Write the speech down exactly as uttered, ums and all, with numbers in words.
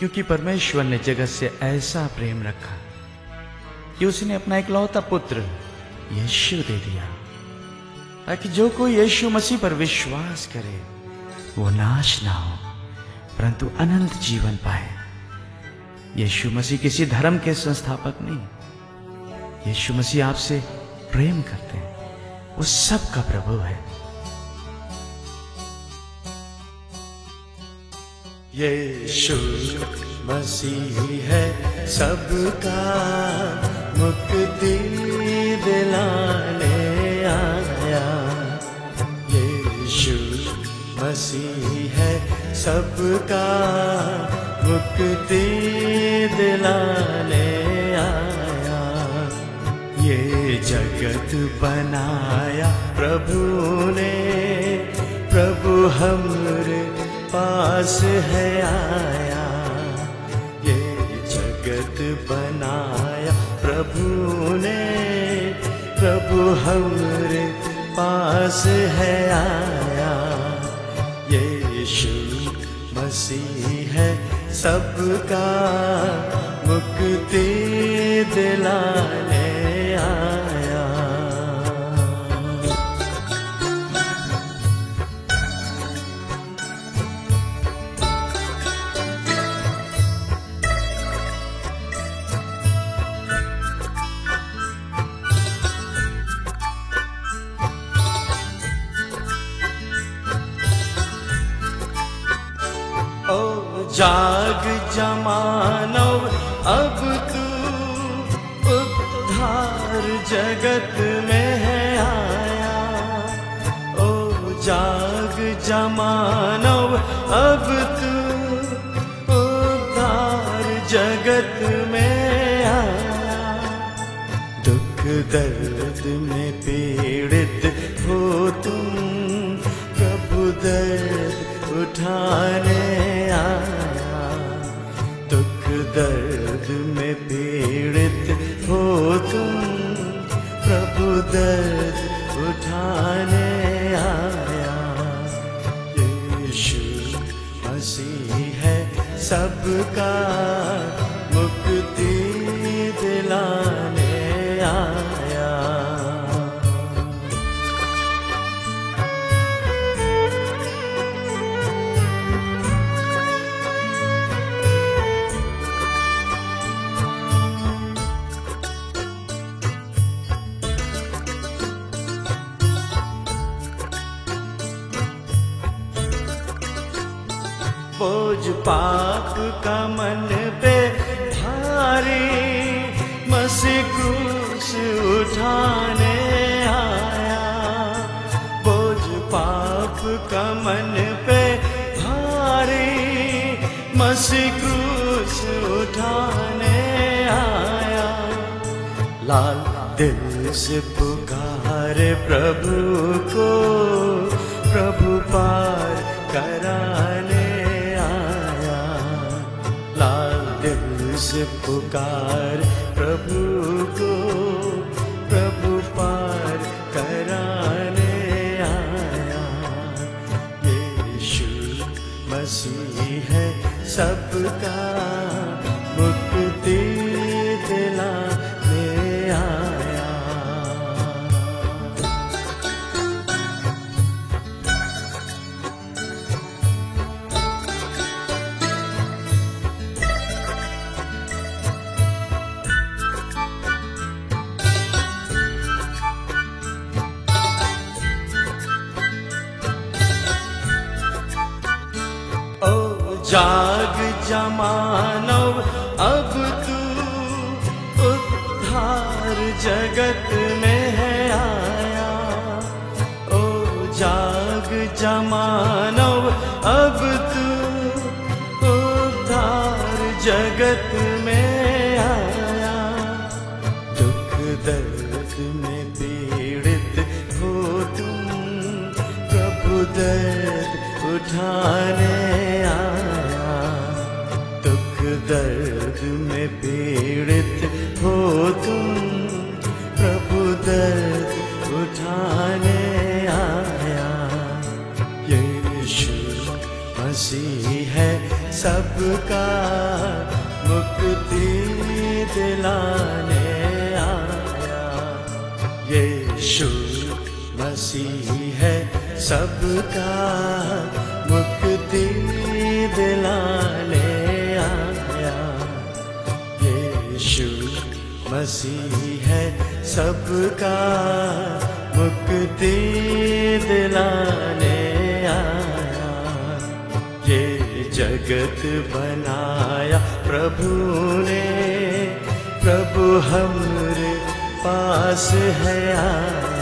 क्योंकि परमेश्वर ने जगत से ऐसा प्रेम रखा कि उसने अपना इकलौता पुत्र यीशु दे दिया, ताकि जो कोई यीशु मसीह पर विश्वास करे वो नाश ना हो परंतु अनंत जीवन पाए। यीशु मसीह किसी धर्म के संस्थापक नहीं, यीशु मसीह आपसे प्रेम करते हैं, वो सबका प्रभु है। यीशु मसीह है सबका मुक्ति दिलाने आया। यीशु मसीह है सबका मुक्ति दिलाने आया। ये जगत बनाया प्रभु ने, प्रभु हमरे पास है आया। ये जगत बनाया प्रभु ने, प्रभु हमरे पास है आया। यीशु मसीह है सबका मुक्ति दिलाने आया। जाग जमानो अब तू उद्धार जगत में है आया। ओ जाग जमानो अब तू उद्धार जगत में आया। दुख दर्द में पीड़ित हो तुम, प्रभु दर्द उठाने आया। दुख दर्द में पीड़ित हो तुम, प्रभु दर्द उठाने आया। यीशु मसीह है सबका मुक्ति दिलाने आया। बोझ पाप का मन पे भारी, मसीह क्रूस उठाने आया। बोझ पाप का मन पे भारी, मसीह क्रूस उठाने आया। लाल दिल से पुकारे प्रभु को, प्रभु पार कराने से पुकार प्रभु को, प्रभु पार कराने आया। यीशु मसीह है सबका मुक्ति दिलाने आया। जाग जमानो अब तू उद्धार जगत में है आया। ओ जाग जमानो अब तू उद्धार जगत में आया। दुख दर्द में पीड़ित हो तुम, प्रभु दर्द उठाने आया। दुख दर्द में पीड़ित हो तुम, प्रभु दर्द उठाने आया। यीशु मसीह है सबका मुक्ति दिलाने आया। यीशु मसीह है सबका मुक्ति दिलाने आया। यीशु मसीह है सबका मुक्ति दिलाने आया। ये जगत बनाया प्रभु ने, प्रभु हमरे पास है आया।